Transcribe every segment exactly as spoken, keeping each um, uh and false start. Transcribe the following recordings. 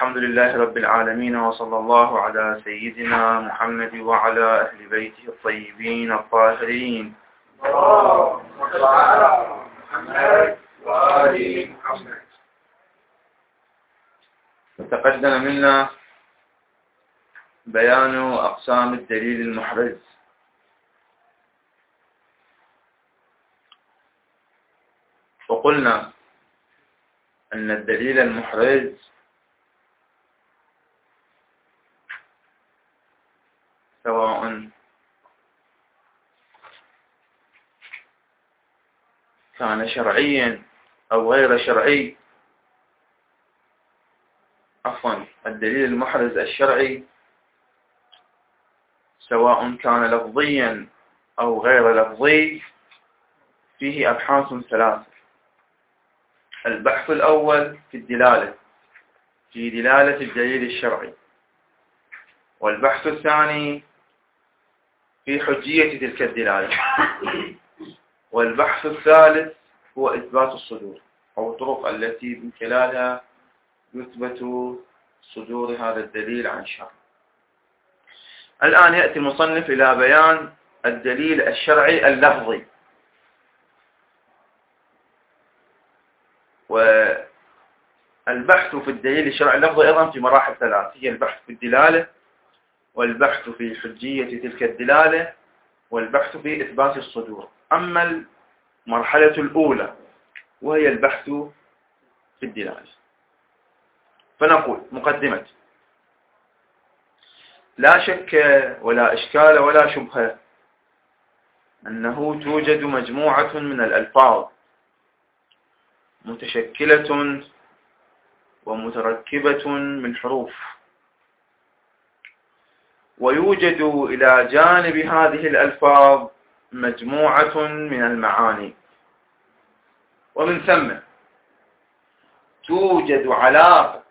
الحمد لله رب العالمين، وصلى الله على سيدنا محمد وعلى أهل بيته الطيبين الطاهرين. تقدم منا بيان أقسام الدليل المحرز، وقلنا أن الدليل المحرز سواء كان شرعيا أو غير شرعي، عفوا الدليل المحرز الشرعي سواء كان لفظيا أو غير لفظي فيه أبحاث ثلاثة. البحث الأول في الدلالة، في دلالة الدليل الشرعي، والبحث الثاني في حجية تلك الدلالة، والبحث الثالث هو إثبات الصدور أو الطرق التي من خلالها يثبت صدور هذا الدليل عن شرع. الآن يأتي المصنف إلى بيان الدليل الشرعي اللفظي، والبحث في الدليل الشرعي اللفظي أيضا في مراحل ثلاث، هي البحث في الدلالة، والبحث في حجية تلك الدلالة، والبحث في إثبات الصدور. أما المرحلة الأولى وهي البحث في الدلالة، فنقول مقدمة: لا شك ولا إشكال ولا شبهة أنه توجد مجموعة من الألفاظ متشكلة ومتركبة من حروف، ويوجد إلى جانب هذه الألفاظ مجموعة من المعاني، ومن ثم توجد علاقة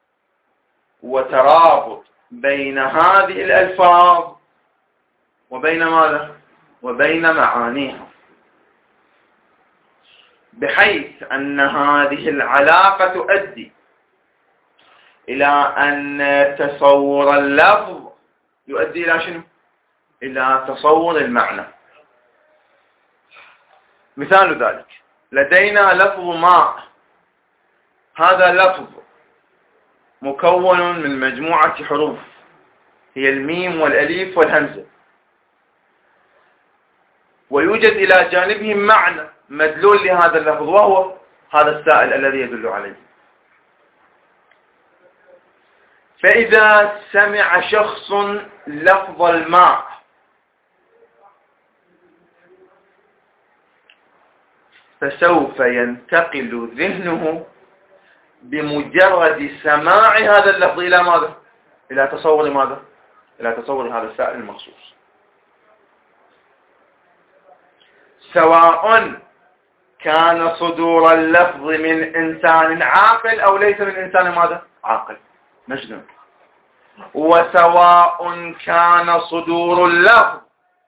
وترابط بين هذه الألفاظ وبين ماذا؟ وبين معانيها، بحيث أن هذه العلاقة تؤدي إلى أن تصور اللفظ يؤدي إلى شنو؟ إلى تصور المعنى. مثال ذلك: لدينا لفظ ماء، هذا لفظ مكون من مجموعة حروف هي الميم والأليف والهمزة، ويوجد إلى جانبه معنى مدلول لهذا اللفظ، وهو هذا السائل الذي يدل عليه. فإذا سمع شخص لفظ الماء فسوف ينتقل ذهنه بمجرد سماع هذا اللفظ إلى ماذا؟ إلى تصور ماذا؟ إلى تصور هذا السائل المخصوص، سواء كان صدور اللفظ من إنسان عاقل أو ليس من إنسان ماذا؟ عاقل مجنون، وسواء كان صدور اللفظ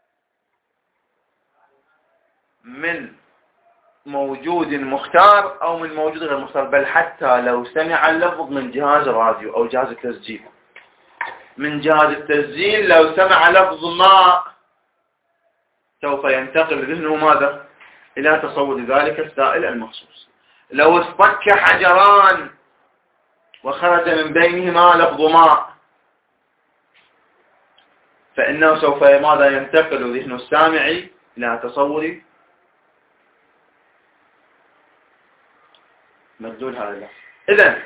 من موجود مختار أو من موجود غير مختار، بل حتى لو سمع اللفظ من جهاز راديو أو جهاز التسجيل. من جهاز التسجيل لو سمع لفظ ماء سوف ينتقل ذهنه ماذا؟ إلى تصور ذلك السائل المخصوص. لو اصطك حجران وخرج من بينهما لفظ ماء فإنه سوف ماذا؟ ينتقل ذهن السامع إلى تصور مدلول هذا اللفظ. إذن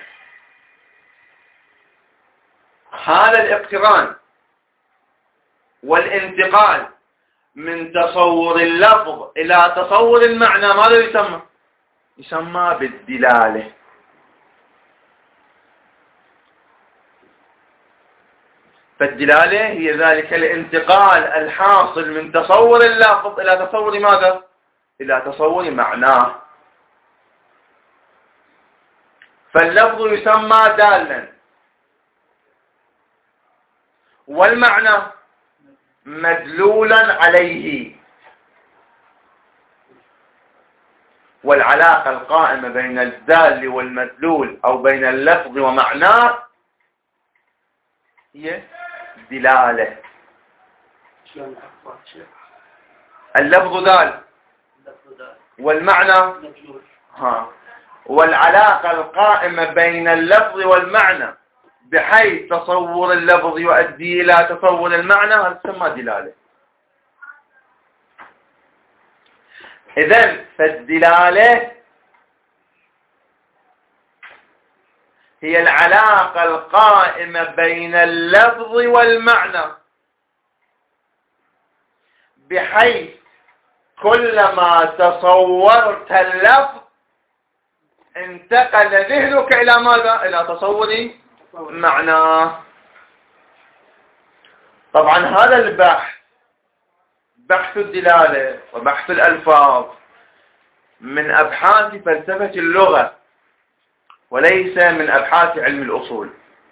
هذا الاقتران والانتقال من تصور اللفظ إلى تصور المعنى ماذا يسمى؟ يسمى بالدلالة. فالدلالة هي ذلك الانتقال الحاصل من تصور اللفظ إلى تصور ماذا؟ إلى تصور معناه. فاللفظ يسمى دالا، والمعنى مدلولا عليه. والعلاقة القائمة بين الدال والمدلول أو بين اللفظ ومعناه هي دلالة. اللفظ دال والمعنى ها، والعلاقة القائمة بين اللفظ والمعنى بحيث تصور اللفظ يؤدي إلى تصور المعنى، هذا تسمى دلالة. إذن فالدلالة هي العلاقة القائمة بين اللفظ والمعنى بحيث كلما تصورت اللفظ انتقل ذهنك إلى ماذا؟ إلى تصور معناه. طبعا هذا البحث، بحث الدلالة وبحث الألفاظ، من أبحاث فلسفة اللغة وليس من أبحاث علم الأصول،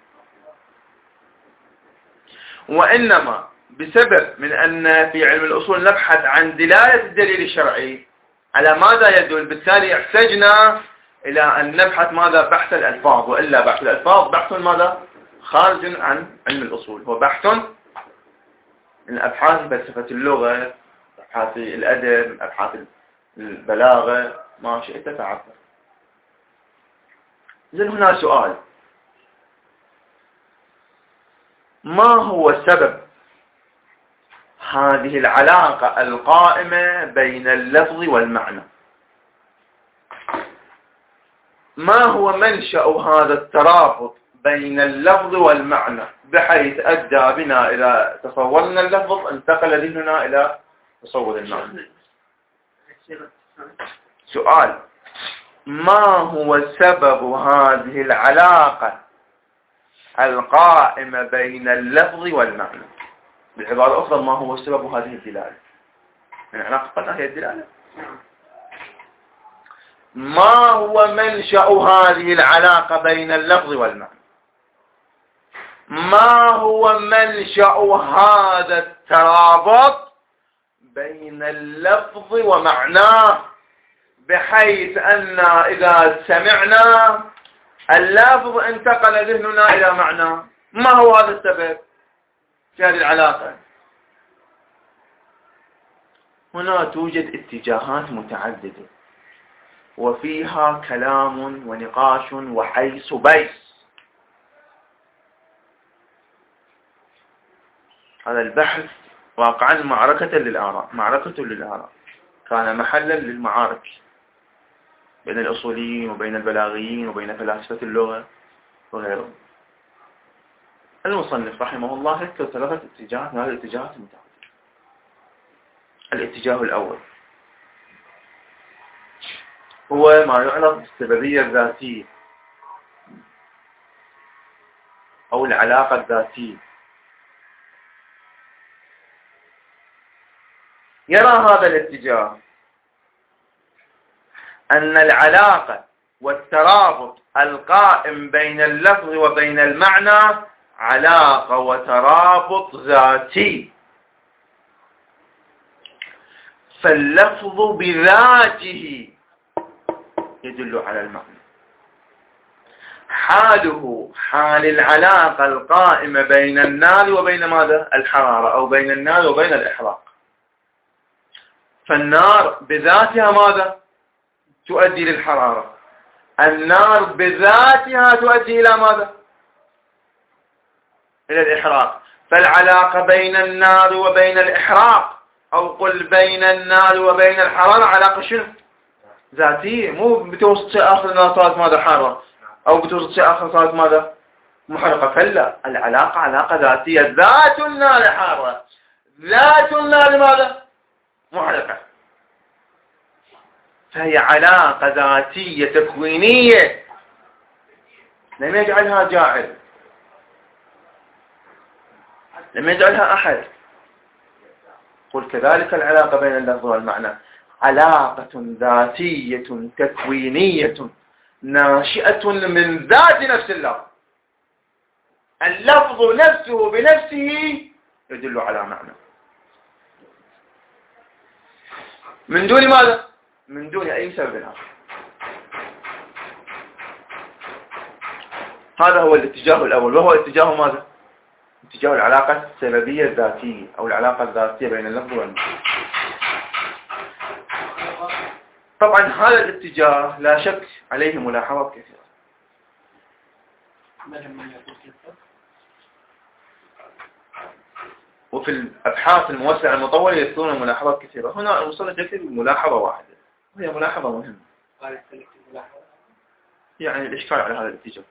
وإنما بسبب من أن في علم الأصول نبحث عن دلالة الدليل الشرعي على ماذا يدل، بالتالي احتجنا إلى أن نبحث ماذا؟ بحث الألفاظ، وإلا بحث الألفاظ بحث ماذا؟ خارج عن علم الأصول، هو بحث من أبحاث فلسفة اللغة، أبحاث الأدب، أبحاث البلاغة، ما شئت فعبر. إذن هنا سؤال: ما هو سبب هذه العلاقة القائمة بين اللفظ والمعنى؟ ما هو منشأ هذا الترابط بين اللفظ والمعنى بحيث أدى بنا إلى تصورنا اللفظ انتقل ذهننا إلى تصور المعنى؟ سؤال: ما هو سبب هذه العلاقة القائمة بين اللفظ والمعنى؟ بعبارة أخرى، ما هو سبب هذه الدلالة؟ يعني العلاقة قلنا هي الدلالة. ما هو منشأ هذه العلاقة بين اللفظ والمعنى؟ ما هو منشأ هذا الترابط بين اللفظ ومعناه بحيث أن إذا سمعنا اللفظ انتقل ذهننا إلى معناه؟ ما هو هذا السبب في هذه العلاقة؟ هنا توجد اتجاهات متعددة وفيها كلام ونقاش وحيث بيس. هذا البحث واقعا معركة للآراء، معركة للآراء، كان محلا للمعارك بين الأصوليين وبين البلاغيين وبين فلاسفة اللغة وغيرهم. المصنف رحمه الله ذكر ثلاثة اتجاهات من هذه الاتجاهات المتعددة. الاتجاه الأول هو ما يعرف بالسببية الذاتية أو العلاقة الذاتية. يرى هذا الاتجاه أن العلاقة والترابط القائم بين اللفظ وبين المعنى علاقة وترابط ذاتي، فاللفظ بذاته يدل على المعنى. حاله حال العلاقة القائمة بين النار وبين ماذا؟ الحرارة، أو بين النار وبين الإحراق. فالنار بذاتها ماذا؟ تؤدي للحرارة. النار بذاتها تؤدي إلى ماذا؟ إلى الإحراق. فالعلاقة بين النار وبين الإحراق، أو قل بين النار وبين الحرارة، علاقة شنو؟ ذاتية. مو بتوسط شيء آخر النار صارت ماذا؟ حارة، أو بتوسط شيء آخر صارت ماذا؟ محرقة. فلا، العلاقة علاقة ذاتية. ذات النار حارة، ذات النار ماذا؟ محرقة. فهي علاقة ذاتية تكوينية لم يجعلها جاعل، لم يجعلها أحد. قل كذلك العلاقة بين اللفظ والمعنى علاقة ذاتية تكوينية ناشئة من ذات نفس اللفظ. اللفظ نفسه بنفسه يدل على معنى، من دون ماذا؟ من دون أي سبب آخر. هذا هو الاتجاه الأول، وهو اتجاه ماذا؟ اتجاه العلاقة السببية الذاتية أو العلاقة الذاتية بين اللفظ والمعنى. طبعا هذا الاتجاه لا شك عليه ملاحظات كثيرة. وفي الأبحاث الموسعة المطولة يذكرون ملاحظات كثيرة. هنا المصنف يكتب ملاحظة واحدة وهي ملاحظة مهمة، يعني الإشكال على هذا الاتجاه.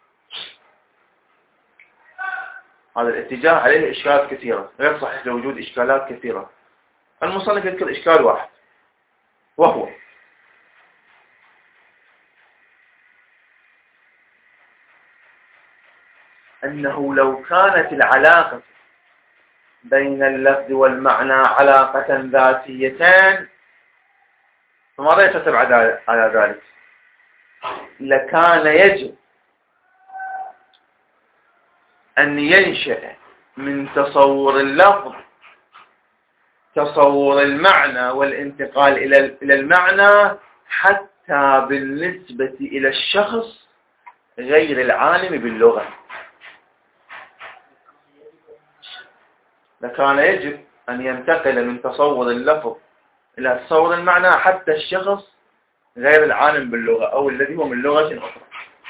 هذا الاتجاه عليه إشكالات كثيرة، غير صحيح لوجود إشكالات كثيرة. المصنف يذكر إشكال واحد، وهو أنه لو كانت العلاقة بين اللفظ والمعنى علاقة ذاتيتان، فماذا يترتب على ذلك؟ لكان يجب أن ينشأ من تصور اللفظ تصور المعنى والانتقال إلى المعنى حتى بالنسبة إلى الشخص غير العالم باللغة. لكان يجب أن ينتقل من تصور اللفظ إلى تصور المعنى حتى الشخص غير العالم باللغة أو الذي هو من لغة أخرى.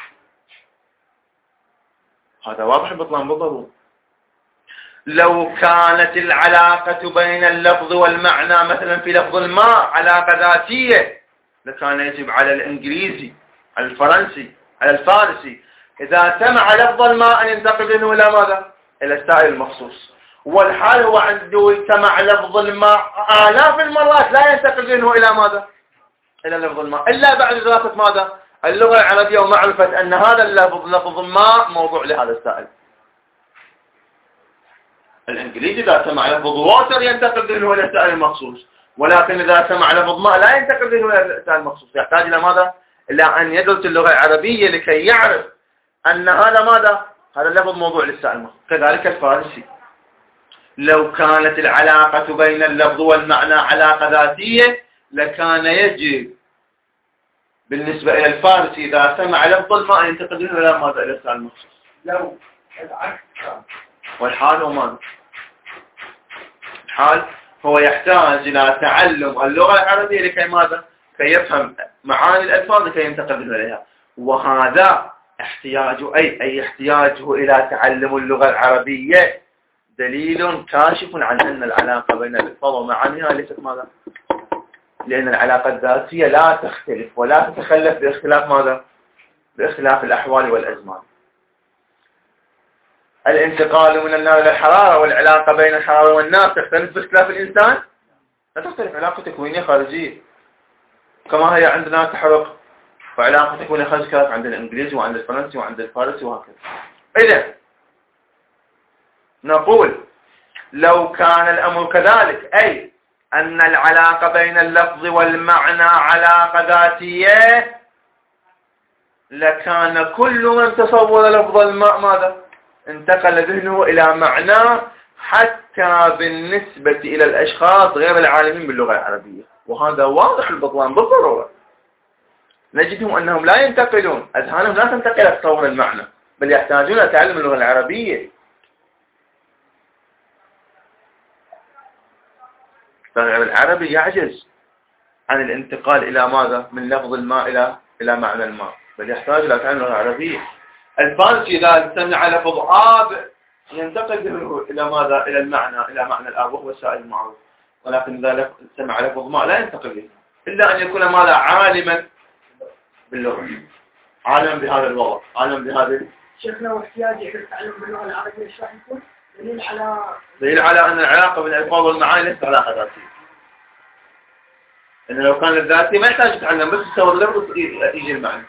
هذا واضح بطلان بالضرورة. لو كانت العلاقة بين اللفظ والمعنى مثلا في لفظ الماء علاقة ذاتية، لكان يجب على الإنجليزي، على الفرنسي، على الفارسي إذا سمع لفظ الماء أن ينتقل منه إلى ماذا؟ إلى السائل المخصوص. والحال هو عنده سمع لفظ الماء آلاف المرات لا ينتقل منه إلى ماذا؟ إلى لفظ الماء، إلا بعد دراسة ماذا؟ اللغة العربية ومعرفة أن هذا اللفظ لفظ ماء موضوع لهذا السائل. الإنجليزي إذا سمع لفظ ووتر ينتقل منه إلى السائل المخصوص، ولكن إذا سمع لفظ ماء لا ينتقل منه إلى السائل المخصوص. يحتاج إلى ماذا؟ إلى أن يدرس اللغة العربية لكي يعرف أن هذا ماذا؟ هذا اللفظ موضوع للسائل المخصوص. كذلك الفارسي، لو كانت العلاقة بين اللفظ والمعنى علاقة ذاتية، لكان يجب بالنسبة إلى الفارسي إذا سمع لفظ الماء ينتقل منه إلى ماذا؟ إلى السائل المخصوص. لو العكس. والحال هو ماذا؟ الحال هو يحتاج إلى تعلم اللغة العربية لكي ماذا؟ كي يفهم معاني الألفاظ لكي ينتقل منه إليها. وهذا احتياج أي أي احتياجه إلى تعلم اللغة العربية دليل كاشف عن أن العلاقة بين الألفاظ ومعانيها ليست ماذا؟ لأن العلاقة الذاتية لا تختلف ولا تتخلف باختلاف ماذا؟ باختلاف الأحوال والأزمان. الانتقال من النار إلى الحرارة والعلاقة بين الحرارة والنار تختلف باختلاف الإنسان؟ لا تختلف، علاقة تكوينية خارجية كما هي عندنا تحرك، وعلاقة تكوينية خارجية عند الإنجليزي وعند الفرنسي وعند الفارسي وهكذا. إذن نقول لو كان الأمر كذلك، أي أن العلاقة بين اللفظ والمعنى علاقة ذاتية، لكان كل من تصور لفظ الماء ماذا؟ انتقل ذهنه إلى معناه حتى بالنسبة إلى الأشخاص غير العالمين باللغة العربية. وهذا واضح البطلان بالضرورة. نجدهم أنهم لا ينتقلون، أذهانهم لا تنتقل إلى تصور المعنى، بل يحتاجون إلى تعلم اللغة العربية. فالغير العربي يعجز عن الانتقال إلى ماذا؟ من لفظ الماء إلى إلى معنى الماء، بل يحتاج إلى تعلم اللغة العربية. الفارسي إذا سمع لفظ آب ينتقل إلى ماذا؟ إلى المعنى، إلى معنى الآب وهو السائل المعروف. ولكن إذا سمع لفظ ماء لا ينتقل إليه إلا أن يكون ماذا؟ عالما باللغة، عالما بهذا الوضع، عالما بهذا. شيخنا واحتياجي إلى التعلم باللغة العربية ايش راح يكون؟ دليل على دليل على أن العلاقة بين الألفاظ والمعاني ليست علاقة ذاتية. إن لو كان الذاتي ما يحتاج يتعلم، بس يتصور اللفظ يجي المعنى.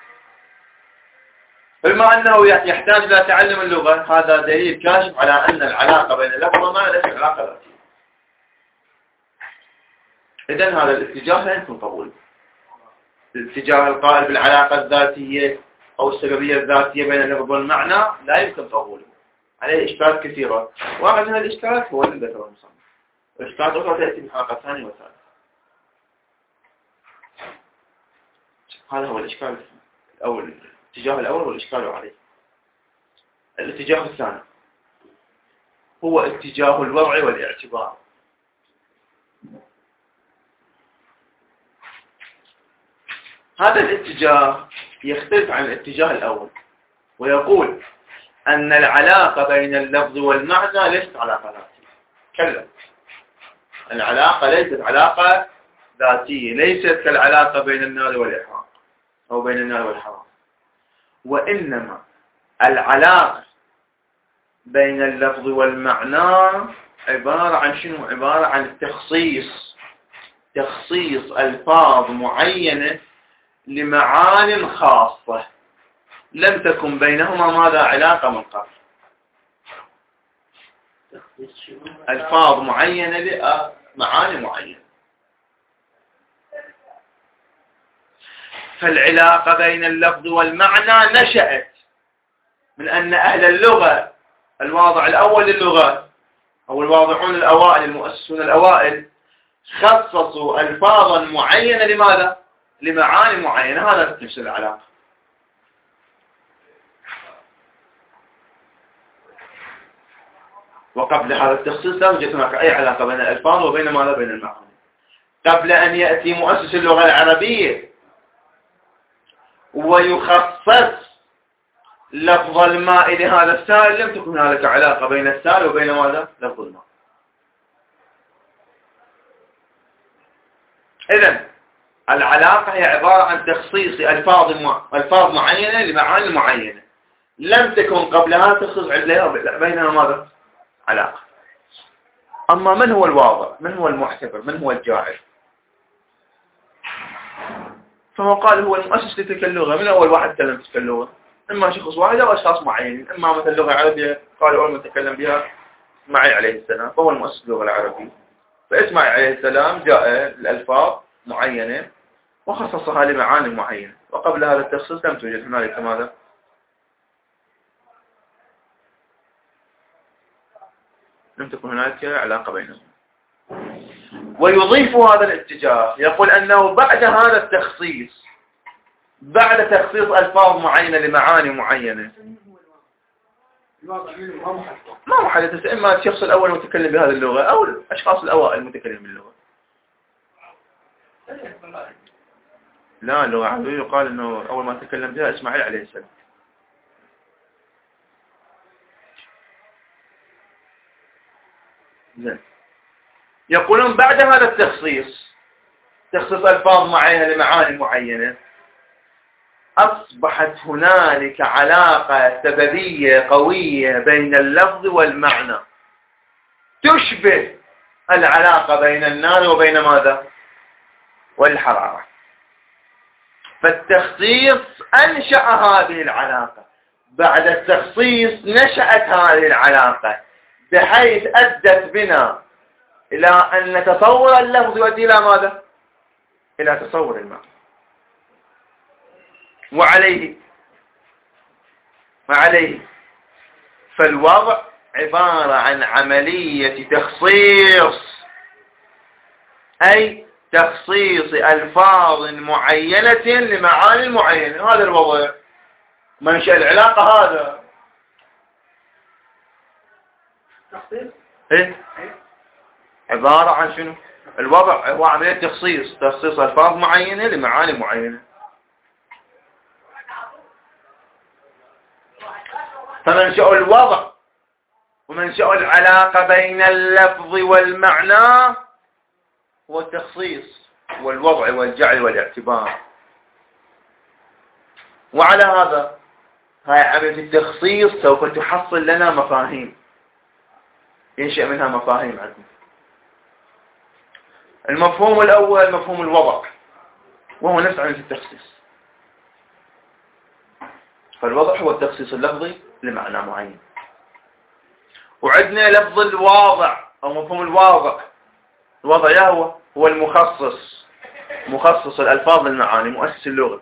بما أنه يحتاج إلى تعلم اللغة، هذا دليل كاشف على أن العلاقة بين اللفظ والمعنى ليست علاقة ذاتية. إذن هذا الاتجاه لا يمكن قبوله. الاتجاه القائل بالعلاقة الذاتية أو السببية الذاتية بين اللفظ والمعنى لا يمكن قبوله، عليه إشكالات كثيرة. واحد من الإشكالات هو الذي ذكره المصنف، والإشكالات أخرى تأتي في الحلقة الثانية والثالثة. هذا هو الإشكال الأول، الاتجاه الأول والإشكال عليه. الاتجاه الثاني هو اتجاه الوضع والاعتبار. هذا الاتجاه يختلف عن الاتجاه الأول، ويقول أن العلاقة بين اللفظ والمعنى ليست علاقة ذاتية. كلا، العلاقة ليست علاقة ذاتية، ليست كالعلاقة بين النار والإحراق أو بين النار والحرام، وإنما العلاقة بين اللفظ والمعنى عبارة عن شنو؟ عبارة عن تخصيص تخصيص ألفاظ معينة لمعان خاصة لم تكن بينهما ماذا علاقة من قبل. ألفاظ معينة لمعاني معينة. فالعلاقة بين اللفظ والمعنى نشأت من أن أهل اللغة الواضع الأول للغة أو الواضعون الأوائل المؤسسون الأوائل خصصوا ألفاظا معينة لماذا؟ لمعاني معينة. هذا تفسير العلاقة. وقبل هذا التخصيص لا يوجد هناك أي علاقة بين الألفاظ وبين ماذا؟ بين المعاني. قبل أن يأتي مؤسس اللغة العربية ويخصص لفظ الماء لهذا السائل لم تكن هناك علاقة بين السائل وبين ماذا؟ لفظ الماء. إذن العلاقة هي عبارة عن تخصيص ألفاظ ألفاظ معينة لمعاني معينة لم تكن قبلها تخصص بينها ماذا؟ علاقة. أما من هو الواضع؟ من هو المعتبر؟ من هو الجاعل؟ فهو قال هو المؤسس لتلك اللغة. من أول واحد تكلم تلك اللغة؟ إما شخص واحد أو أشخاص معينين. إما مثل اللغة العربية قال أول من تكلم بها إسماعيل عليه السلام فهو المؤسس اللغة العربية. فإسماعيل عليه السلام جاء الألفاظ معينة وخصصها لمعاني معينة، وقبل هذا التخصيص لم توجد هنالك ماذا؟ لم تكن هنالك علاقة بينهم. ويضيف هذا الاتجاه يقول أنه بعد هذا التخصيص بعد تخصيص ألفاظ معينة لمعاني معينة ما محدث، إما الشخص الأول المتكلم بهذه اللغة أو الأشخاص الأوائل المتكلمين باللغة. لا، اللغة العربية يقال أنه أول ما تكلم بها إسماعيل عليه السلام. زين. يقولون بعد هذا التخصيص تخصيص ألفاظ معينة لمعاني معينة أصبحت هنالك علاقة سببية قوية بين اللفظ والمعنى تشبه العلاقة بين النار وبين ماذا؟ والحرارة. فالتخصيص أنشأ هذه العلاقة. بعد التخصيص نشأت هذه العلاقة بحيث أدت بنا إلى أن نتصور اللفظ يؤدي إلى ماذا؟ إلى تصور المعنى. وعليه وعليه فالوضع عبارة عن عملية تخصيص، أي تخصيص ألفاظ معينة لمعاني معينة. هذا الوضع منشأ العلاقة. هذا تخصيص إيه؟ عبارة عن شنو؟ الوضع هو عملية تخصيص تخصيص ألفاظ معينة لمعاني معينة. فمنشأ الوضع ومنشأ العلاقة بين اللفظ والمعنى هو التخصيص والوضع والجعل والاعتبار. وعلى هذا هاي عملية التخصيص سوف تحصل لنا مفاهيم، ينشأ منها مفاهيم عندنا. المفهوم الأول مفهوم الوضع، وهو نفس عملية التخصيص. فالوضع هو التخصيص اللفظي لمعنى معين. وعندنا لفظ الواضع أو مفهوم الواضع. الوضع هو هو المخصص، مخصص الألفاظ للمعاني، مؤسس اللغة.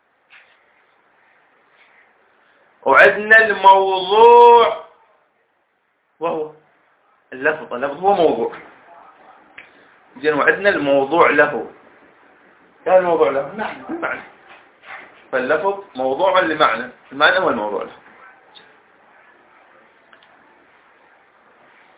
وعندنا الموضوع وهو اللفظ. اللفظ هو موضوع. زين. وعندنا الموضوع له. كان الموضوع له معنى. فاللفظ موضوع لمعنى، المعنى هو الموضوع له.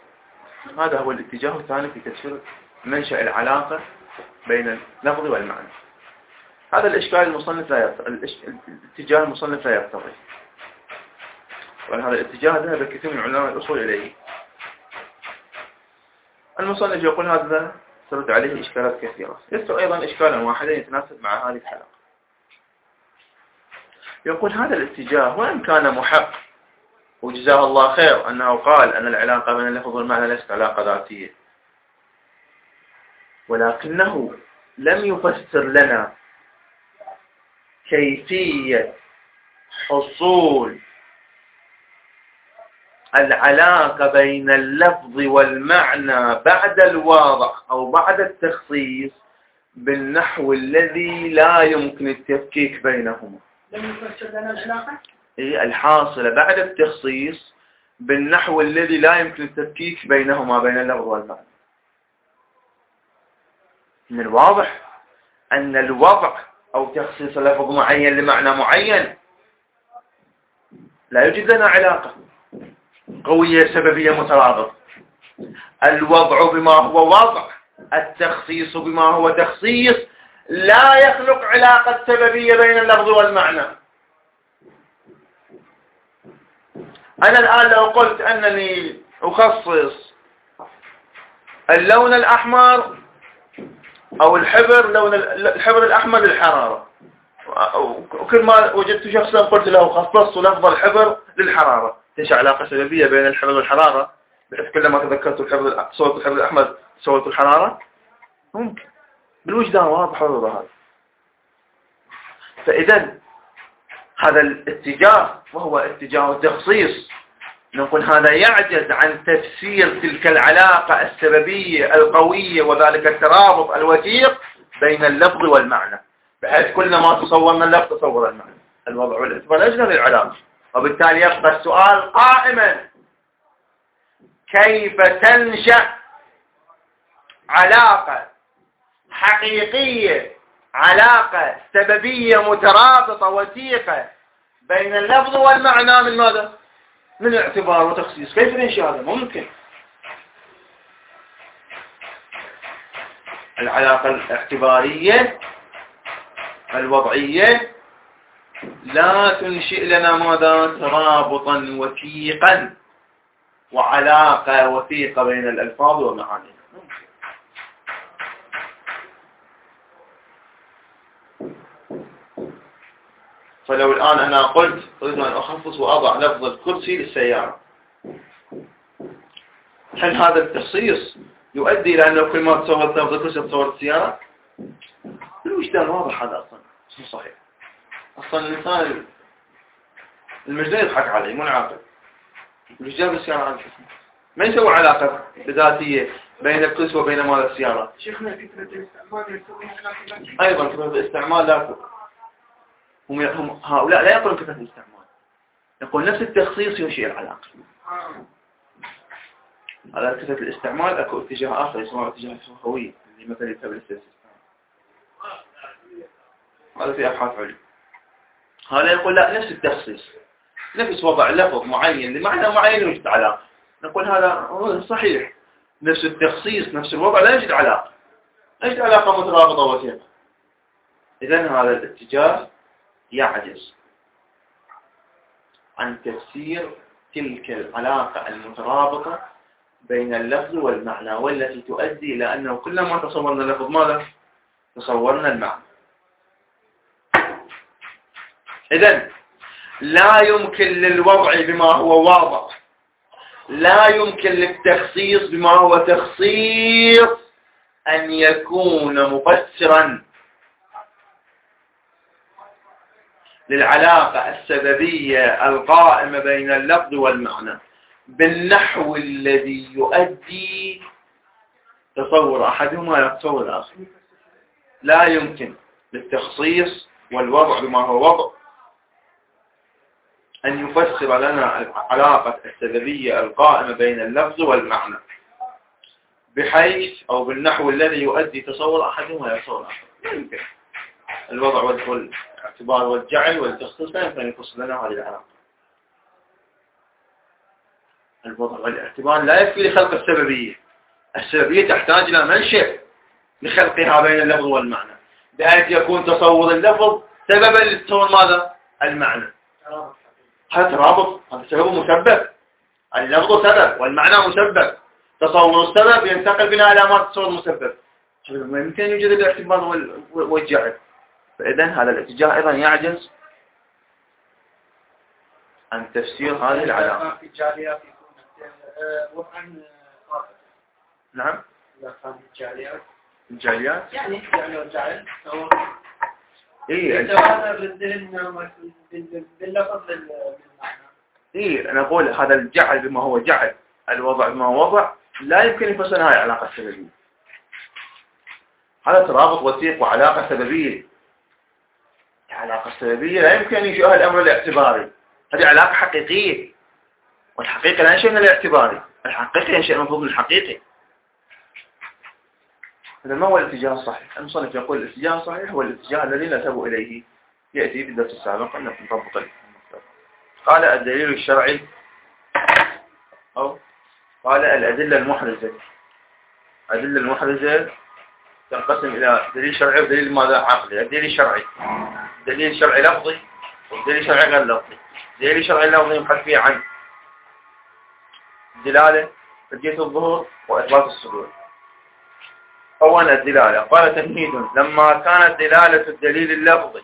هذا هو الاتجاه الثاني في تفسير منشأ العلاقة بين اللفظ والمعنى. هذا الإشكال المصنف لا يرتضي، الاتجاه المصنف لا يرتضي، وهذا الاتجاه ذهب كثير من علماء الأصول إليه. المصنف يقول هذا ترد عليه إشكالات كثيرة، يذكر أيضا إشكالا واحدا يتناسب مع هذه الحلقة. يقول هذا الاتجاه وإن كان محق وجزاه الله خير أنه قال أن العلاقة بين اللفظ والمعنى ليست علاقة ذاتية، ولكنه لم يفسر لنا كيفية حصول العلاقة بين اللفظ والمعنى بعد الواضح أو بعد التخصيص بالنحو الذي لا يمكن التفكيك بينهما. لم يفسر لنا العلاقة؟ إيه الحاصلة بعد التخصيص بالنحو الذي لا يمكن التفكيك بينهما بين اللفظ والمعنى. من الواضح أن الوضع أو تخصيص لفظ معين لمعنى معين لا يوجد لنا علاقة قوية سببية مترابطة. الوضع بما هو وضع، التخصيص بما هو تخصيص، لا يخلق علاقة سببية بين اللفظ والمعنى. أنا الآن لو قلت أنني أخصص اللون الأحمر أو الحبر، لون الحبر الأحمر للحرارة، وكل ما وجدت شخصا قلت له خصصت لفظ الحبر للحرارة، ايش علاقة سببية بين الحبر والحرارة بحيث كلما تذكرت الحبر صوت الحبر الأحمر صوت الحرارة؟ ممكن بالوجدان واضح وضوح هذا. فإذا هذا الاتجاه وهو اتجاه التخصيص نقول هذا يعجز عن تفسير تلك العلاقة السببية القوية وذلك الترابط الوثيق بين اللفظ والمعنى، بحيث كلما تصورنا اللفظ تصور المعنى. الوضع والاعتبار أجنى للعلاقة، وبالتالي يبقى السؤال قائما: كيف تنشأ علاقة حقيقية، علاقة سببية مترابطة وثيقة بين اللفظ والمعنى من ماذا؟ من اعتبار وتخصيص. كيف ننشأ هذا؟ ممكن. العلاقة الاعتبارية الوضعية لا تنشئ لنا ماذا؟ ترابطا وثيقا وعلاقة وثيقة بين الألفاظ والمعاني. فلو الآن أنا قلت أريد أن أخصص وأضع لفظ الكرسي للسيارة، هل هذا التخصيص يؤدي إلى أنه كل ما تصورت لفظ الكرسي تصورت السيارة؟ بالوجدان واضح هذا أصلا مو صحيح. أصلا الإنسان المجنون يضحك عليه مو العاقل. اللي جاب السيارة على الكرسي ما يسوي علاقة ذاتية بين الكرسي وبين مال السيارة. شيخنا فكرة الاستعمال يسويها علاقة. أيضا فكرة الاستعمال لا تكون. هم هم هؤلاء لا يقولون كثرة الاستعمال، يقول نفس التخصيص ينشئ العلاقة. على كثرة الاستعمال أكو اتجاه آخر يسمونه اتجاه الفوهوي اللي مثل يتبع الاستثناء. هذا في أبحاث علم. هذا يقول لا، نفس التخصيص، نفس وضع لفظ معين لمعنى معين يوجد علاقة. نقول هذا صحيح، نفس التخصيص نفس الوضع لا يوجد علاقة، لا يوجد علاقة مترابطة وثيقة. إذن هذا الاتجاه يعجز عن تفسير تلك العلاقة المترابطة بين اللفظ والمعنى، والتي تؤدي إلى أنه كلما تصورنا اللفظ ماذا؟ تصورنا المعنى. إذن لا يمكن للوضع بما هو واضح، لا يمكن للتخصيص بما هو تخصيص أن يكون مفسرا للعلاقة السببية القائمة بين اللفظ والمعنى بالنحو الذي يؤدي تصور أحدهما إلى تصور الآخر. لا يمكن للتخصيص والوضع بما هو وضع أن يفسر لنا العلاقة السببية القائمة بين اللفظ والمعنى بحيث أو بالنحو الذي يؤدي تصور أحدهما إلى تصور الآخر. لا يمكن. الوضع والاعتبار والجعل والتخصيص لا يمكن أن يفسر لنا هذه العلاقة. الوضع والاعتبار لا يكفي لخلق السببية. السببية تحتاج إلى منشأ لخلقها بين اللفظ والمعنى، بحيث يكون تصور اللفظ سببا لتصور ماذا؟ المعنى. هذا ترابط، هذا سبب مسبب. اللفظ سبب والمعنى مسبب. تصور السبب ينتقل بنا إلى ما تصور المسبب. ما يمكن يوجد الاعتبار والجعل. فإذا هذا الاتجاه أيضا يعجز عن تفسير هذه العلامة. في الجاليات يكون وضعا خاصا. نعم. لا كان الجاليات. الجاليات. يعني الجعل والجعل. إيه. يتبادر للذهن باللفظ بالمعنى. إيه أنا أقول هذا الجعل بما هو جعل، الوضع بما هو وضع، لا يمكن يفسر هاي علاقة سببية. هذا ترابط وثيق وعلاقة سببية. علاقة سببية لا يمكن أن ينشئها الأمر الاعتباري. هذه علاقة حقيقية، والحقيقة لا ينشئ من الاعتباري، الحقيقة ينشئ من المفروض الحقيقي. هذا ما هو الاتجاه الصحيح؟ المصنف يقول الاتجاه الصحيح هو الاتجاه الذي نسبوا إليه، يأتي في الدرس السابق أن نطبق المختار. قال الدليل الشرعي، أو قال الأدلة المحرزة. الأدلة المحرزة تنقسم إلى دليل شرعي ودليل ماذا؟ عقلي. الدليل الشرعي دليل شرعي لفظي والدليل شرعي غير لفظي. الدليل الشرعي اللفظي يبحث فيه عن دلالة، حجية الظهور، وإثبات الصدور. أولا الدلالة، قال تمهيد: لما كانت دلالة الدليل اللفظي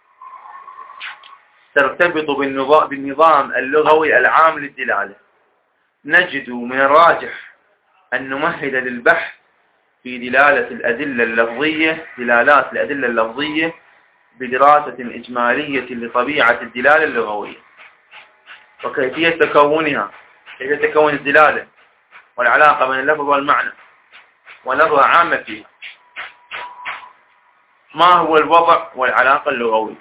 ترتبط بالنظام اللغوي العام للدلالة، نجد من الراجح أن نمهد للبحث في دلالة الأدلة اللفظية دلالات الأدلة اللفظية بدراسة إجمالية لطبيعة الدلالة اللغوية وكيفية تكونها، كيفية تكون الدلالة والعلاقة بين اللفظ والمعنى ونظرة عامة فيها. ما هو الوضع والعلاقة اللغوية؟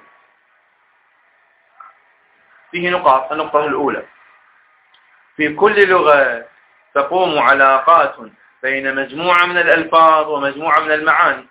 فيه نقاط. النقطة الأولى: في كل لغة تقوم علاقات بين مجموعة من الألفاظ ومجموعة من المعاني،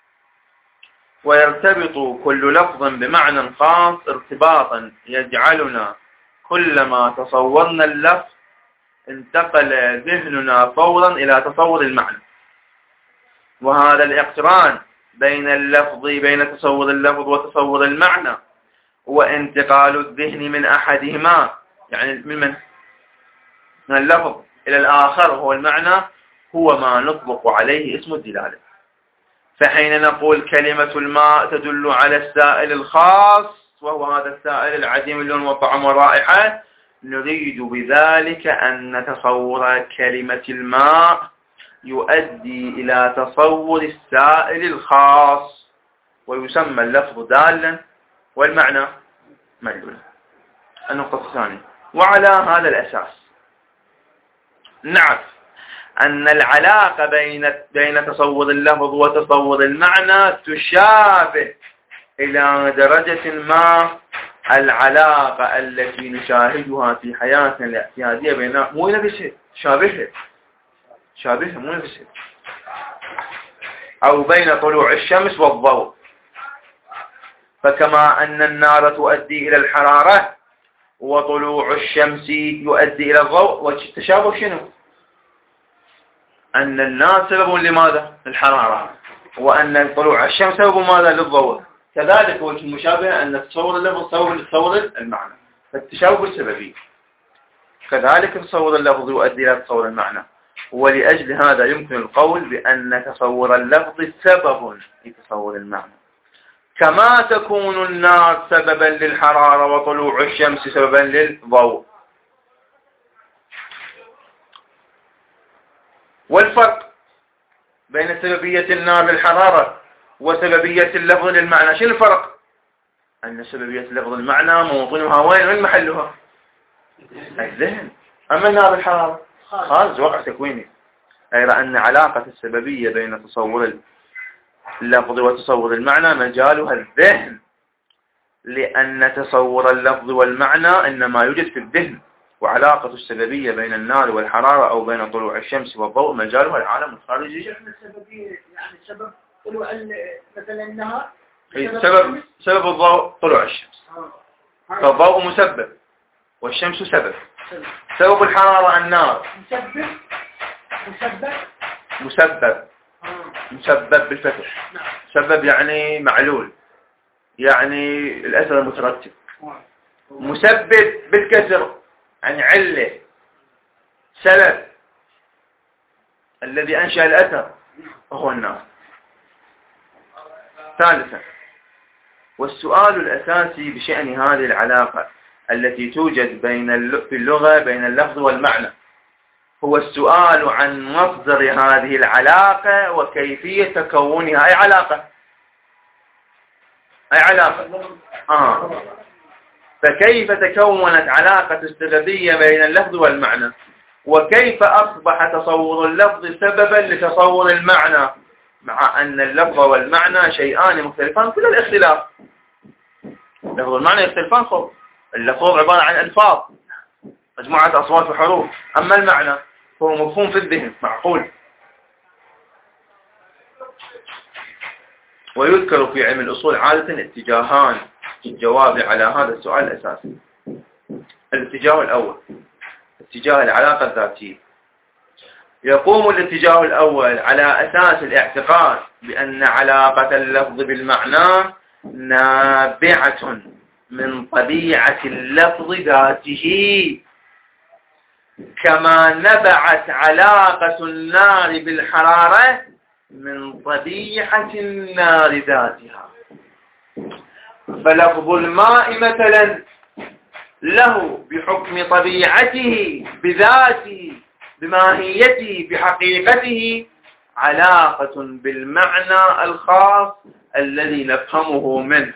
ويرتبط كل لفظ بمعنى خاص ارتباطا يجعلنا كلما تصورنا اللفظ انتقل ذهننا فورا إلى تصور المعنى. وهذا الاقتران بين اللفظ بين تصور اللفظ وتصور المعنى وانتقال الذهن من أحدهما، يعني من من؟ من اللفظ إلى الآخر هو المعنى، هو ما نطلق عليه اسم الدلالة. فحين نقول كلمة الماء تدل على السائل الخاص وهو هذا السائل العديم اللون والطعم والرائحة، نريد بذلك أن نتصور كلمة الماء يؤدي إلى تصور السائل الخاص، ويسمى اللفظ دالا والمعنى مدلولا. النقطة الثانية: وعلى هذا الأساس نعرف أن العلاقة بين بين تصور اللفظ وتصور المعنى تشابه إلى درجة ما العلاقة التي نشاهدها في حياتنا الاعتيادية بين مو نفسها شابهة شابهة مو نفسها أو بين طلوع الشمس والضوء. فكما أن النار تؤدي إلى الحرارة وطلوع الشمس يؤدي إلى الضوء، والتشابه شنو؟ أن النار سبب لماذا؟ الحرارة، وأن طلوع الشمس سبب ماذا؟ للضوء. كذلك وجه المشابهة أن تصور اللفظ سبب لتصور المعنى، فالتشابه السببي. كذلك تصور اللفظ يؤدي إلى تصور المعنى، ولأجل هذا يمكن القول بأن تصور اللفظ سبب لتصور المعنى، كما تكون النار سببا للحرارة وطلوع الشمس سببا للضوء. والفرق بين سببية النار للحرارة وسببية اللفظ للمعنى، شو الفرق؟ أن سببية اللفظ للمعنى موطنها وين؟ من محلها؟ الذهن. أما النار للحرارة خارج واقع تكويني، غير أن علاقة السببية بين تصور اللفظ وتصور المعنى مجالها الذهن، لأن تصور اللفظ والمعنى إنما يوجد في الذهن، وعلاقة السببية بين النار والحرارة أو بين طلوع الشمس والضوء مجالها العالم الخارجي. السببية يعني سبب طلوع مثلا النهار، سبب سبب الضوء طلوع الشمس، فالضوء مسبب والشمس سبب. سبب الحرارة النار. مسبب مسبب مسبب مسبب بالفتح. مسبب يعني معلول، يعني الأثر المترتب. مسبب بالكسر يعني علة، سبب الذي أنشأ الأثر وهو النار. ثالثا، والسؤال الأساسي بشأن هذه العلاقة التي توجد بين في اللغة بين اللفظ والمعنى هو السؤال عن مصدر هذه العلاقة وكيفية تكونها. أي علاقة؟ أي علاقة؟ آه. فكيف تكونت علاقة السببية بين اللفظ والمعنى؟ وكيف أصبح تصور اللفظ سببا لتصور المعنى مع أن اللفظ والمعنى شيئان مختلفان كل الاختلاف؟ اللفظ والمعنى يختلفان خب. اللفظ عبارة عن ألفاظ، مجموعة أصوات وحروف، أما المعنى هو مفهوم في الذهن معقول. ويذكر في علم الأصول عادة اتجاهان في الجواب على هذا السؤال الأساسي. الاتجاه الأول اتجاه العلاقة الذاتية. يقوم الاتجاه الأول على أساس الاعتقاد بأن علاقة اللفظ بالمعنى نابعة من طبيعة اللفظ ذاته، كما نبعت علاقة النار بالحرارة من طبيعة النار ذاتها. فلفظ الماء مثلا له بحكم طبيعته بذاته بماهيته بحقيقته علاقة بالمعنى الخاص الذي نفهمه منه.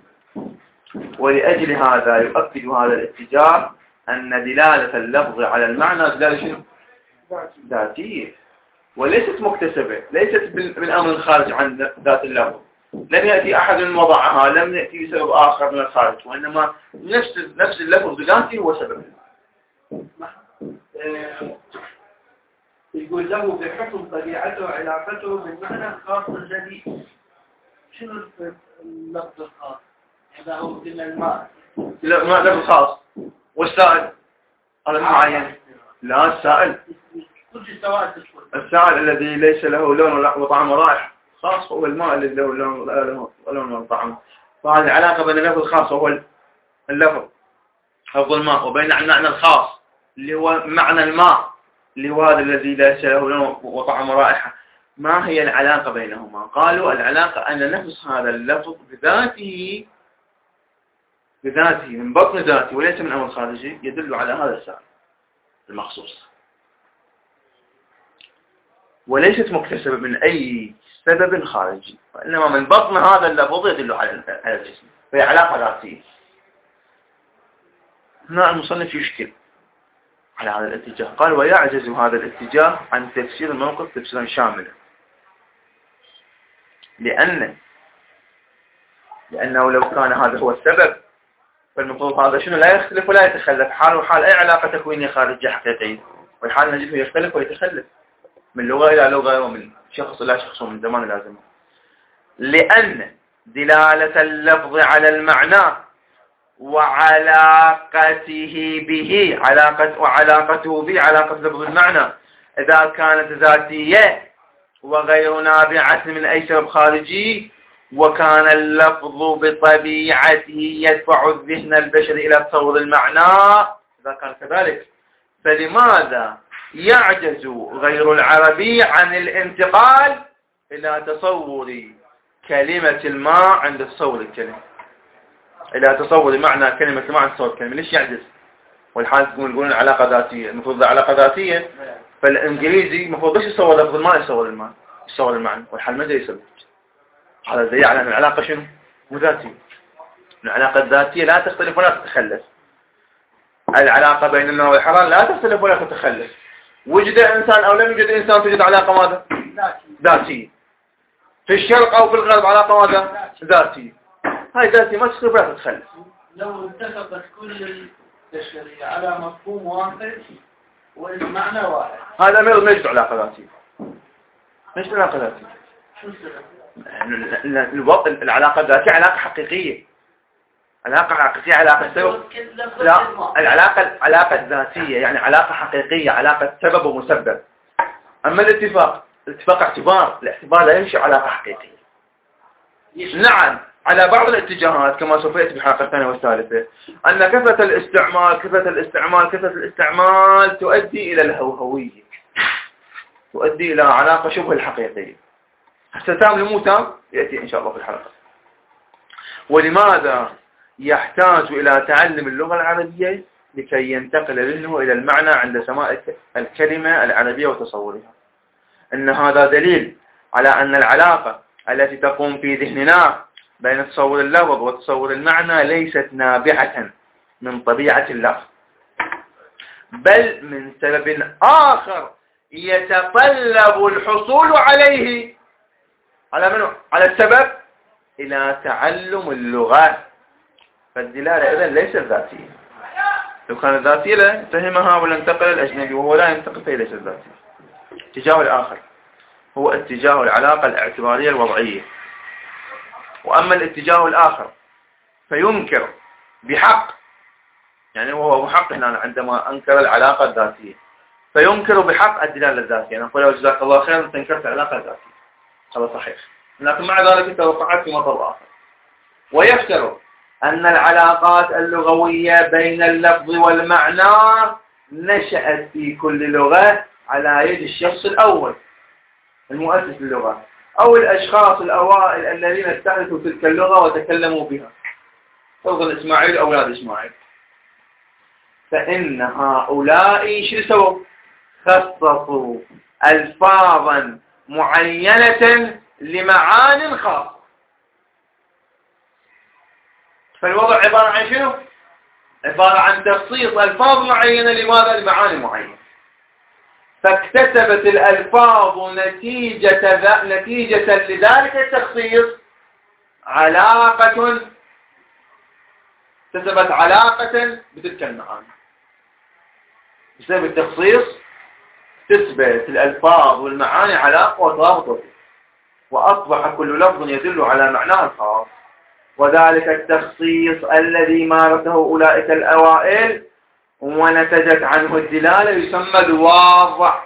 ولأجل هذا يؤكد هذا الاتجاه أن دلالة اللفظ على المعنى دلالة شنو؟ ذاتية وليست مكتسبة، ليست بالأمر الخارج عن ذات اللفظ. لم يأتي أحد وضعها، لم يأتي بسبب آخر من الخارج، وإنما نفس نفس اللفظ بذاته هو سبب. يقول له بحكم طبيعته وعلاقته بالمعنى الخاص الذي. شنو اللفظ الخاص؟ هذا هو قلنا الماء. لا ما لفظ خاص. والسائل هذا معين. لا السائل. كل السوائل تدخل. السائل الذي ليس له لون وطعم ورائحة خاص هو الماء الذي له لون وطعم. فهذه علاقة بين اللفظ الخاص وهو اللفظ لفظ الماء وبين المعنى الخاص اللي هو معنى الماء اللي هو هذا الذي ليس له لون وطعم ورائحة. ما هي العلاقة بينهما؟ قالوا العلاقة أن نفس هذا اللفظ بذاته بذاته من بطن ذاته وليس من أمر خارجي يدل على هذا السائل المخصوص، وليست مكتسبة من أي سبب خارجي، وإنما من بطن هذا اللفظ يدل على الجسم، فهي علاقة ذاتية. هنا المصنف يشكل على هذا الاتجاه. قال ويعجز هذا الاتجاه عن تفسير الموقف تفسيرا شاملا، لأن لأنه لو كان هذا هو السبب فالمفروض هذا شنو لا يختلف ولا يتخلف، حال وحال أي علاقة تكوينية خارجية حقيقية، والحال نجده يختلف ويتخلف من لغة إلى لغة ومن شخص إلى شخص ومن زمان إلى زمان. لأن دلالة اللفظ على المعنى وعلاقته به علاقة وعلاقته به علاقة لفظ المعنى إذا كانت ذاتية وغير نابعة من أي سبب خارجي، وكان اللفظ بطبيعته يدفع الذهن البشري إلى تصور المعنى إذا كان كذلك، فلماذا يعجز غير العربي عن الانتقال إلى تصور كلمة الماء عند تصور الكلمة، إلى تصور معنى كلمة الماء عند تصور الكلمة؟ ليش يعجز؟ والحال يقولون علاقة ذاتية، المفروض علاقة ذاتية، فالإنجليزي المفروض بس يصور لفظ الماء يصور الماء يصور المعنى، والحال ماذا يسوي؟ هذا دليل على أن العلاقة شنو؟ ذاتية. العلاقة الذاتية لا تختلف ولا تتخلف. العلاقة بين الماء والحرارة لا تختلف ولا تتخلف. وجد إنسان أو لم يوجد إنسان توجد علاقة ماذا؟ ذاتية. في الشرق أو في الغرب علاقة ماذا؟ ذاتية. هاي ذاتية ما تختلف ولا تتخلف. لو اتفقت كل البشرية على مفهوم واحد والمعنى واحد، هذا ما يوجد علاقة ذاتية. ليش علاقة ذاتية؟ شو السبب؟ العلاقة الذاتية علاقة حقيقية. علاقة حقيقية علاقة سبب. لا، العلاقة العلاقة الذاتية يعني علاقة حقيقية، علاقة سبب ومسبب. أما الاتفاق الاتفاق اعتبار، الاعتبار لا ينشئ علاقة حقيقية. نعم على بعض الاتجاهات كما سوف يأتي بالحلقة الثانية والثالثة أن كثرة الاستعمال كثرة الاستعمال كثرة الاستعمال تؤدي إلى الهوهوية، تؤدي إلى علاقة شبه الحقيقية. ستام لمو تام يأتي إن شاء الله في الحلقة. ولماذا يحتاج إلى تعلم اللغة العربية؟ لكي ينتقل منه إلى المعنى عند سماع الكلمة العربية وتصورها. أن هذا دليل على أن العلاقة التي تقوم في ذهننا بين تصور اللفظ وتصور المعنى ليست نابعة من طبيعة اللفظ، بل من سبب آخر يتطلب الحصول عليه. على منه؟ على السبب إلى تعلم اللغة. فالدلالة إذن ليست ذاتية. لو كانت ذاتية لفهمها ولانتقل الأجنبي، وهو لا ينتقل فهي ليست ذاتية. الاتجاه الآخر هو اتجاه العلاقة الاعتبارية الوضعية. وأما الاتجاه الآخر فينكر بحق، يعني هو محق هنا عندما أنكر العلاقة الذاتية، فينكر بحق الدلالة الذاتية. نقول له جزاك الله خير أنت انكرت العلاقة الذاتية، هذا صحيح، لكن مع ذلك أنت وقعت في مطر آخر. ويفترض أن العلاقات اللغوية بين اللفظ والمعنى نشأت في كل لغة على يد الشخص الأول المؤسس للغة، أو الأشخاص الأوائل الذين استحدثوا تلك اللغة وتكلموا بها، فرضا إسماعيل أولاد إسماعيل. فإن هؤلاء شو سووا؟ خصصوا ألفاظا معينة لمعان خاصة. فالوضع عبارة عن شنو؟ عبارة عن تخصيص ألفاظ معينة لماذا؟ لمعاني معينة. فاكتسبت الألفاظ نتيجة نتيجة لذلك التخصيص علاقة، اكتسبت علاقة بتلك المعاني. بسبب التخصيص تثبت الألفاظ والمعاني علاقة وترابط، وأصبح كل لفظ يدل على معناه الخاص. وذلك التخصيص الذي مارسه أولئك الأوائل ونتجت عنه الدلالة يسمى الواضع،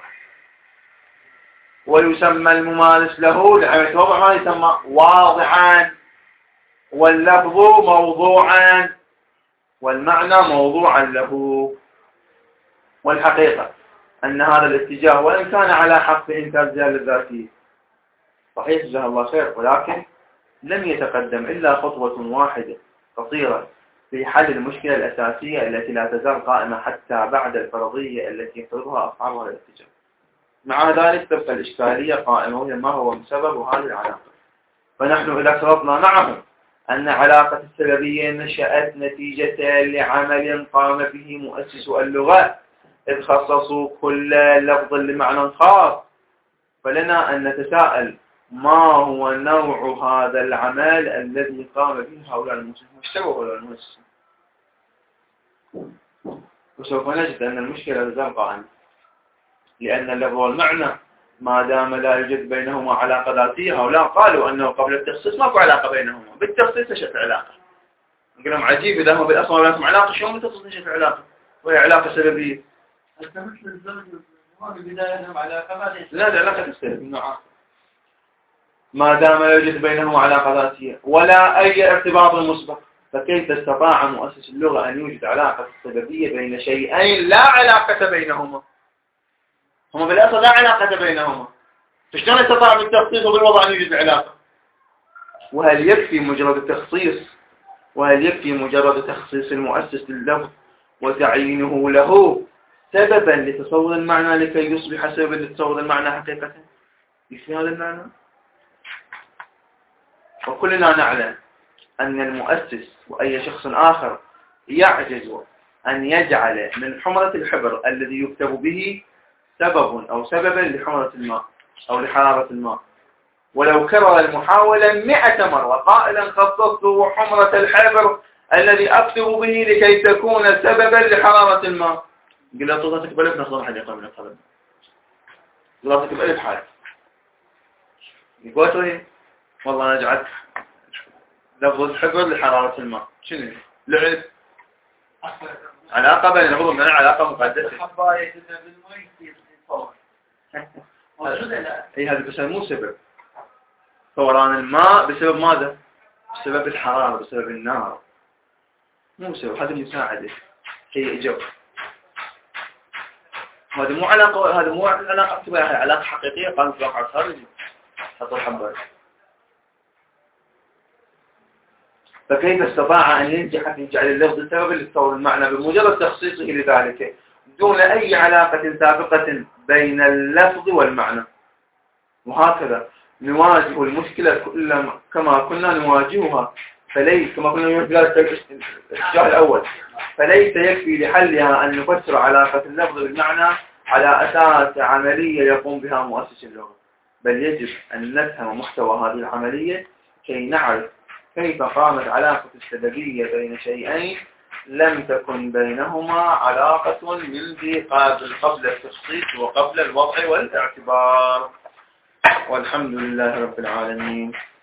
ويسمى الممارس له لحيث وضعها يسمى واضعا، واللفظ موضوعا، والمعنى موضوعا له. والحقيقة أن هذا الاتجاه وإن كان على حق في إنكار الدلالة الذاتية صحيح جزاه الله خير، ولكن لم يتقدم إلا خطوة واحدة قصيرة في حل المشكلة الأساسية التي لا تزال قائمة حتى بعد الفرضية التي يفرضها أصحاب هذا الاتجاه. مع ذلك تبقى الإشكالية قائمة، وهي ما هو سبب هذه العلاقة. فنحن إذا افترضنا معهم أن علاقة السببية نشأت نتيجة لعمل قام به مؤسس اللغة إذ خصصوا كل لفظ لمعنى خاص، فلنا أن نتساءل ما هو نوع هذا العمل الذي قام به هؤلاء المؤسسين؟ اشتبهوا هؤلاء المؤسسين. وسوف نجد أن المشكلة لازال قائمة، لأن اللفظ والمعنى ما دام لا يوجد بينهما علاقة ذاتية. هؤلاء قالوا أنه قبل التخصيص ماكو علاقة بينهما، بالتخصيص نشأت علاقة. نقول لهم عجيب إذا هم بالأصل ما بينهم علاقة، شلون بالتخصيص نشأت علاقة وهي علاقة سببية؟ مثل الزوج ما في البداية لهم علاقة ما ليس. لا علاقة السبب نوعان، ما دام لا يوجد بينهما علاقة ذاتية ولا أي ارتباط مسبق، فكيف استطاع مؤسس اللغة أن يوجد علاقة سببية بين شيئين لا علاقة بينهما؟ هما بالأصل لا علاقة بينهما، فشلون استطاع بالتخصيص وبالوضع أن يوجد علاقة؟ وهل يكفي مجرد التخصيص وهل يكفي مجرد تخصيص المؤسس لللفظ وتعيينه له سببا لتصور المعنى لكي يصبح سببا لتصور المعنى حقيقة؟ يكفي هذا المعنى؟ وكلنا نعلم أن المؤسس وأي شخص آخر يعجز أن يجعل من حمرة الحبر الذي يكتب به سبب أو سببا لحمرة الماء أو لحرارة الماء، ولو كرر المحاولة مئة مرة قائلا خصصت حمرة الحبر الذي أكتب به لكي تكون سببا لحرارة الماء، قل له طلعتك بألف نخضر حديقة من القبل، طلعتك بألف حال يقول والله أنا جعلت لفظ الحبر لحرارة الماء، شنو لعب علاقة بين اللفظ والمعنى علاقة مقدسة. حباية بالماء يصير فور موجودة لا اي هذا بس مو سبب. فوران الماء بسبب ماذا؟ بسبب الحرارة، بسبب النار، مو سبب. هذا مساعدة، هي إجابة. هذا مو علاقة، هذا مو علاقة اعتبارية، علاقة حقيقية قامت بواقع خارجي. حط الحباية. فكيف استطاع أن ينجح في جعل اللفظ سببا لتصور المعنى بمجرد تخصيصه لذلك دون أي علاقة سابقة بين اللفظ والمعنى؟ وهكذا نواجه المشكلة كما كنا نواجهها، فليس كما كنا نواجه الاتجاه الأول، فليس يكفي لحلها أن نفسر علاقة اللفظ بالمعنى على أساس عملية يقوم بها مؤسس اللغة، بل يجب أن نفهم محتوى هذه العملية كي نعرف كيف قامت علاقة السببية بين شيئين لم تكن بينهما علاقة من ذي قبل قبل التخصيص وقبل الوضع والاعتبار. والحمد لله رب العالمين.